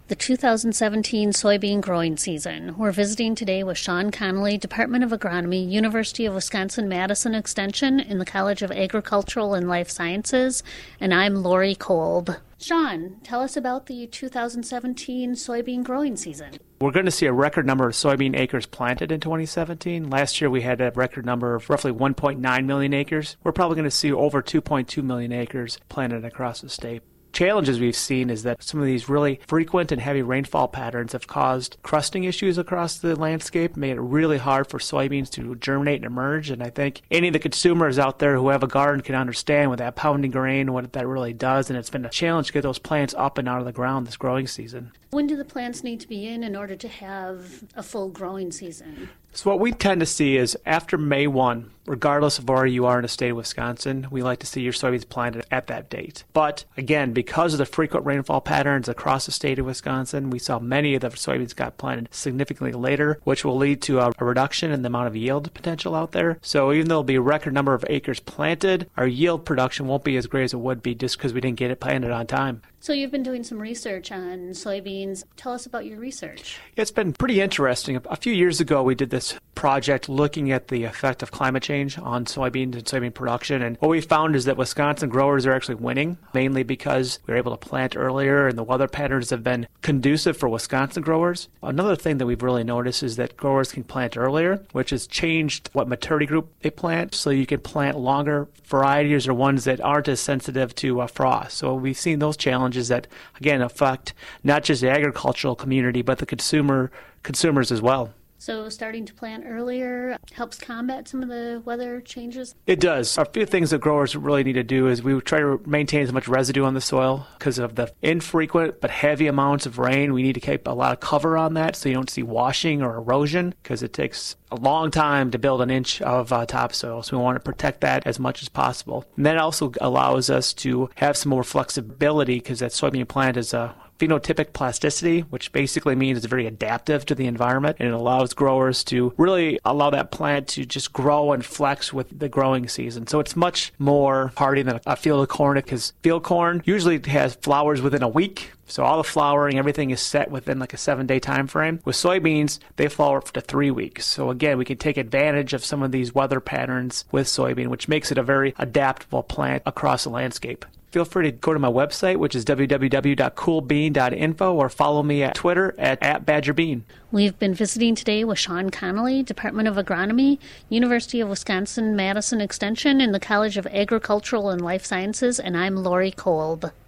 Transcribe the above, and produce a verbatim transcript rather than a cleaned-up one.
The two thousand seventeen soybean growing season. We're visiting today with Sean Connolly, Department of Agronomy, University of Wisconsin-Madison Extension in the College of Agricultural and Life Sciences, and I'm Lori Kolb. Sean, tell us about the two thousand seventeen soybean growing season. We're going to see a record number of soybean acres planted in twenty seventeen. Last year we had a record number of roughly one point nine million acres. We're probably going to see over two point two million acres planted across the state. Challenges we've seen is that some of these really frequent and heavy rainfall patterns have caused crusting issues across the landscape, made it really hard for soybeans to germinate and emerge. And I think any of the consumers out there who have a garden can understand with that pounding rain what that really does. And it's been a challenge to get those plants up and out of the ground this growing season. When do the plants need to be in in order to have a full growing season? So what we tend to see is after May first, regardless of where you are in the state of Wisconsin, we like to see your soybeans planted at that date. But again, because of the frequent rainfall patterns across the state of Wisconsin, we saw many of the soybeans got planted significantly later, which will lead to a, a reduction in the amount of yield potential out there. So even though there'll be a record number of acres planted, our yield production won't be as great as it would be just because we didn't get it planted on time. So you've been doing some research on soybeans. Tell us about your research. It's been pretty interesting. A few years ago, we did this project looking at the effect of climate change on soybeans and soybean production. And what we found is that Wisconsin growers are actually winning, mainly because we were able to plant earlier and the weather patterns have been conducive for Wisconsin growers. Another thing that we've really noticed is that growers can plant earlier, which has changed what maturity group they plant. So you can plant longer varieties or ones that aren't as sensitive to uh, frost. So we've seen those challenges that, again, affect not just the agricultural community, but the consumer consumers as well. So starting to plant earlier helps combat some of the weather changes? It does. A few things that growers really need to do is we try to maintain as much residue on the soil because of the infrequent but heavy amounts of rain. We need to keep a lot of cover on that so you don't see washing or erosion because it takes a long time to build an inch of uh, topsoil. So we want to protect that as much as possible. And that also allows us to have some more flexibility because that soybean plant is a phenotypic plasticity, which basically means it's very adaptive to the environment, and it allows growers to really allow that plant to just grow and flex with the growing season. So it's much more hardy than a field of corn because field corn usually has flowers within a week. So all the flowering, everything is set within like a seven-day time frame. With soybeans, they flower up to three weeks. So again, we can take advantage of some of these weather patterns with soybean, which makes it a very adaptable plant across the landscape. Feel free to go to my website, which is w w w dot cool bean dot info, or follow me at Twitter at, at badgerbean. We've been visiting today with Sean Connolly, Department of Agronomy, University of Wisconsin-Madison Extension in the College of Agricultural and Life Sciences, and I'm Lori Kolb.